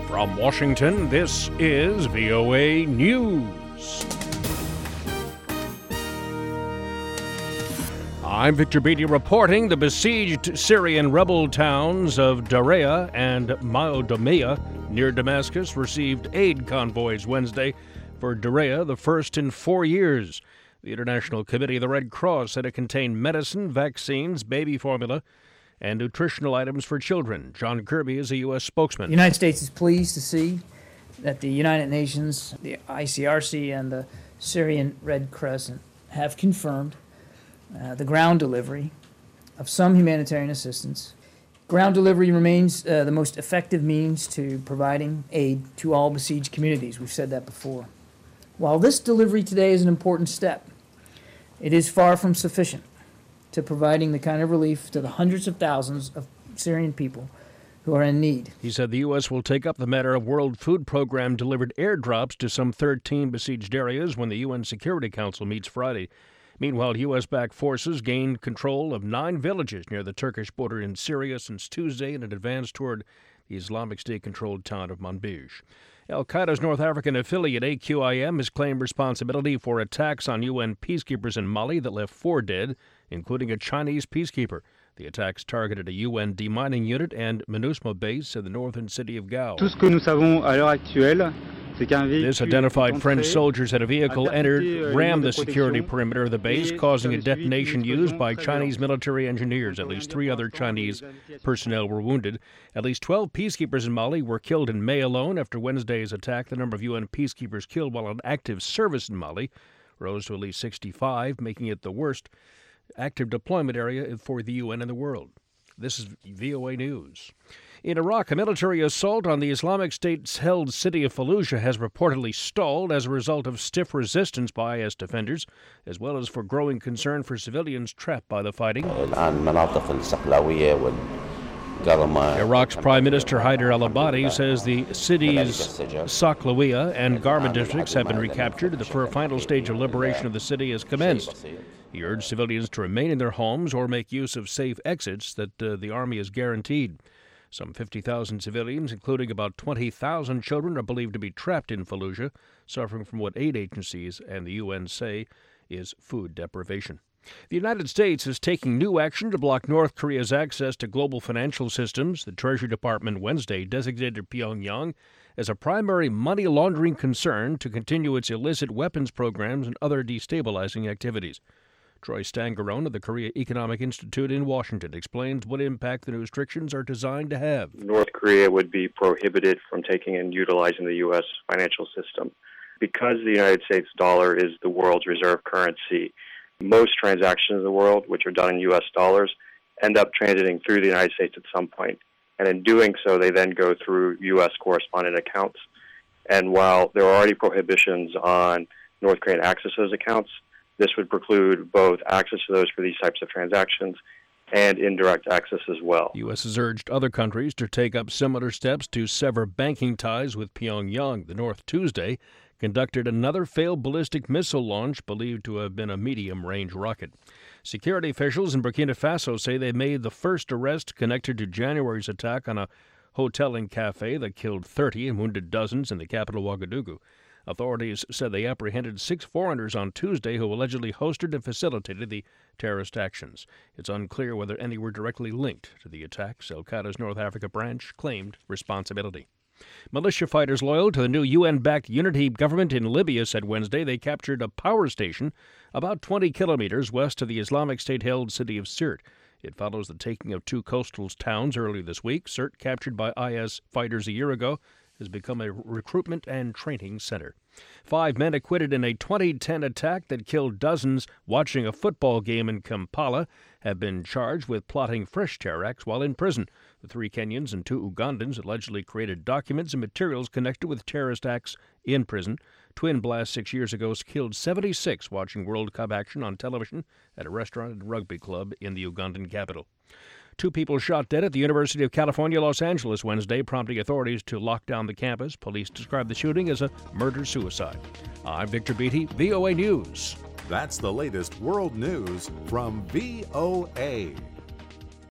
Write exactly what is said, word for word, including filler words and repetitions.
From Washington, this is V O A News. I'm Victor Beatty reporting the besieged Syrian rebel towns of Daraa and Maodomia near Damascus received aid convoys Wednesday. For Daraa, the first in four years. The International Committee of the Red Cross said it contained medicine, vaccines, baby formula, and nutritional items for children. John Kirby is a U S spokesman. The United States is pleased to see that the United Nations, the I C R C, and the Syrian Red Crescent have confirmed uh, the ground delivery of some humanitarian assistance. Ground delivery remains uh, the most effective means to providing aid to all besieged communities. We've said that before. While this delivery today is an important step, it is far from sufficient to providing the kind of relief to the hundreds of thousands of Syrian people who are in need. He said the U S will take up the matter of World Food Program delivered airdrops to some thirteen besieged areas when the U N Security Council meets Friday. Meanwhile, U S-backed forces gained control of nine villages near the Turkish border in Syria since Tuesday in an advance toward the Islamic State-controlled town of Manbij. Al-Qaeda's North African affiliate A Q I M has claimed responsibility for attacks on U N peacekeepers in Mali that left four dead, including a Chinese peacekeeper. The attacks targeted a U N demining unit and MINUSMA base in the northern city of Gao. Tout ce que nous savons à l'heure actuelle, c'est qu'un véhicule This identified French entré, soldiers had a vehicle entered, euh, rammed les the lignes de security protection, perimeter of the base, et causing a sur le suivi detonation d'une used by explosion très Chinese violente. military engineers. At least three other Chinese personnel were wounded. At least twelve peacekeepers in Mali were killed in May alone. After Wednesday's attack, the number of U N peacekeepers killed while on active service in Mali rose to at least sixty-five, making it the worst active deployment area for the U N in the world. This is V O A News. In Iraq, a military assault on the Islamic State-held city of Fallujah has reportedly stalled as a result of stiff resistance by I S defenders, as well as for growing concern for civilians trapped by the fighting. Iraq's Prime Minister Haider al-Abadi says the cities Saklawiya and Garma districts have been recaptured. The final stage of liberation of the city has commenced. He urged civilians to remain in their homes or make use of safe exits that uh, the army has guaranteed. Some fifty thousand civilians, including about twenty thousand children, are believed to be trapped in Fallujah, suffering from what aid agencies and the U N say is food deprivation. The United States is taking new action to block North Korea's access to global financial systems. The Treasury Department Wednesday designated Pyongyang as a primary money laundering concern to continue its illicit weapons programs and other destabilizing activities. Troy Stangarone of the Korea Economic Institute in Washington explains what impact the new restrictions are designed to have. North Korea would be prohibited from taking and utilizing the U S financial system. Because the United States dollar is the world's reserve currency, most transactions in the world, which are done in U S dollars, end up transiting through the United States at some point. And in doing so, they then go through U S correspondent accounts. And while there are already prohibitions on North Korean access to those accounts, this would preclude both access to those for these types of transactions and indirect access as well. The U S has urged other countries to take up similar steps to sever banking ties with Pyongyang. The North Tuesday conducted another failed ballistic missile launch believed to have been a medium-range rocket. Security officials in Burkina Faso say they made the first arrest connected to January's attack on a hotel and cafe that killed thirty and wounded dozens in the capital Ouagadougou. Authorities said they apprehended six foreigners on Tuesday who allegedly hosted and facilitated the terrorist actions. It's unclear whether any were directly linked to the attacks. Al-Qaeda's North Africa branch claimed responsibility. Militia fighters loyal to the new U N-backed unity government in Libya said Wednesday they captured a power station about twenty kilometers west of the Islamic State-held city of Sirte. It follows the taking of two coastal towns earlier this week. Sirte, captured by I S fighters a year ago, has become a recruitment and training center. Five men acquitted in a twenty ten attack that killed dozens watching a football game in Kampala have been charged with plotting fresh terror acts while in prison. The three Kenyans and two Ugandans allegedly created documents and materials connected with terrorist acts in prison. Twin blasts six years ago killed seventy-six watching World Cup action on television at a restaurant and rugby club in the Ugandan capital. Two people shot dead at the University of California, Los Angeles Wednesday, prompting authorities to lock down the campus. Police described the shooting as a murder-suicide. I'm Victor Beatty, V O A News. That's the latest world news from V O A.